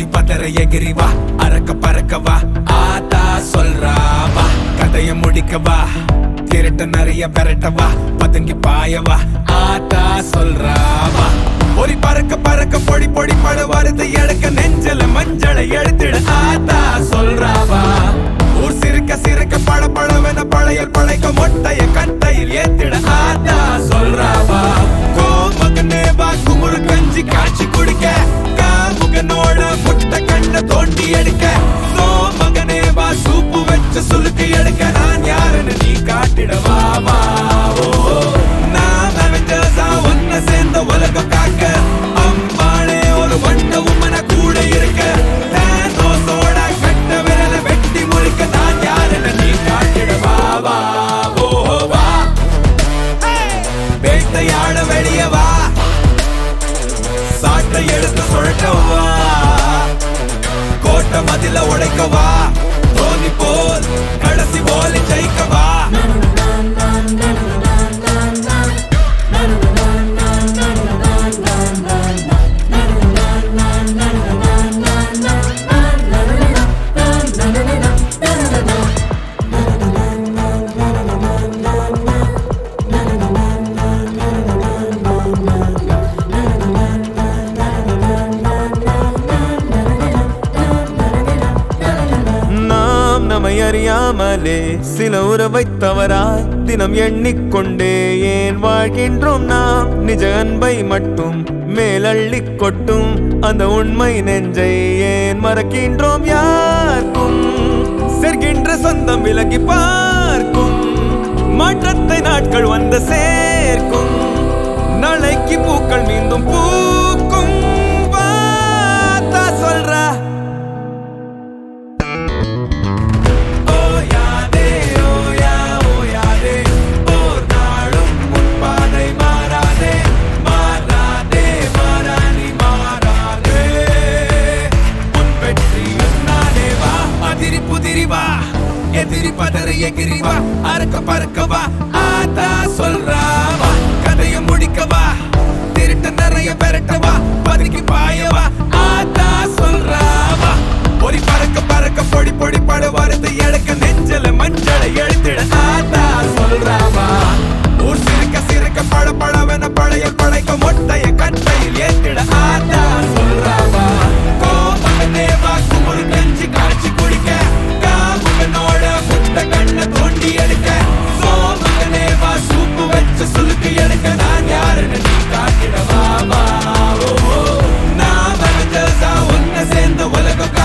எதிரி பதற எகிரி வா அறக்க பறக்கவா ஆத்தா சொல்றாவா கதைய முடிக்கவா திருட்ட நிறைய பெரட்டவா பதுங்கி பாயவா ஆத்தா சொல்றாவா பொறி பறக்க பறக்க பொடி பொடி பட வருது எடுக்க நெஞ்சல மஞ்சளை எடுத்துட ஆத்தா சொல்றாவா ஊர் சிறுக்க சிறுக்க பட படவென பழையல் பழைக்க மொட்டைய கட்டையில் ஏத்திட ஆத்தா சொல்றாவா கோமகனே வா குமுறு கஞ்சி காய்ச்சி குடிக்க காமுகனோட முட்டை கண்ண தோண்டி எடுக்க சோமகனே வா சூப்பு வச்சு சுலுக்கு எடுக்க நான் யாருன்னு நீ காட்டிடவா வா ஓ நான் அவெஞ்சர்ஸா ஒன்ன சேர்ந்த உலகம் காக்க அம்பாளே ஒரு வண்ட உமன கூட இருக்க தேனோசோட கட்ட விரல வெட்டி முறிக்க நான் யாருன்னு நீ காட்டிடவா வா ஓ வா வேட்டையாட வெளியே வா சாட்டை எடுத்து சுழட்டவா கோட்டை மதில உடைக்கவா தோனி போல் கடைசி போல ஜெயிக்கவா அறியாமலே சில உறவை தவறாய் தினம் எண்ணிக்கொண்டே ஏன் வாழ்கின்றோம் நாம் நிஜ அன்பை மட்டும் மேலள்ளி கொட்டும் அந்த உண்மை நெஞ்சை ஏன் மறக்கின்றோம் யாருக்கும் செர்கின்ற சொந்தம் விலகி பார்க்கும் மாற்றத்தை நாட்கள் வந்து சேர்க்கும் நாளைக்கு பூக்கள் மீண்டும் பூக்கும் வாத்தா சொல்றா எதிரி பதற எகிரி வா அறக்க பறக்கவா ஆத்தா சொல்றாவா கதைய முடிக்கவா திருட்ட நிறைய பெரட்டவா பதுங்கி பாயவா ஆத்தா சொல்றாவா பொறி பறக்க பறக்க பொடி பொடி பட வருது எடுக்க நெஞ்சல மஞ்சளை எடுத்துட ஆத்தா சொல்றாவா ஊர் சிறுக்க சிறுக்க பட படவென பழைய பழைக்க மொட்டைய கட்டையில் ஏத்திட ஆத்தா சொல்றாவா கோமகனே வா குமுறு கஞ்சி காய்ச்சி குடிக்க காமுகனோட முட்டை கண்ண தோண்டி எடுக்க சோமகனே வா சூப்பு வச்சு சுலுக்கு எடுக்க நான் யாருன்னு நீ காட்டிடவா வா ஓ நான் அவெஞ்சர்ஸா ஒன்ன சேர்ந்த உலகம்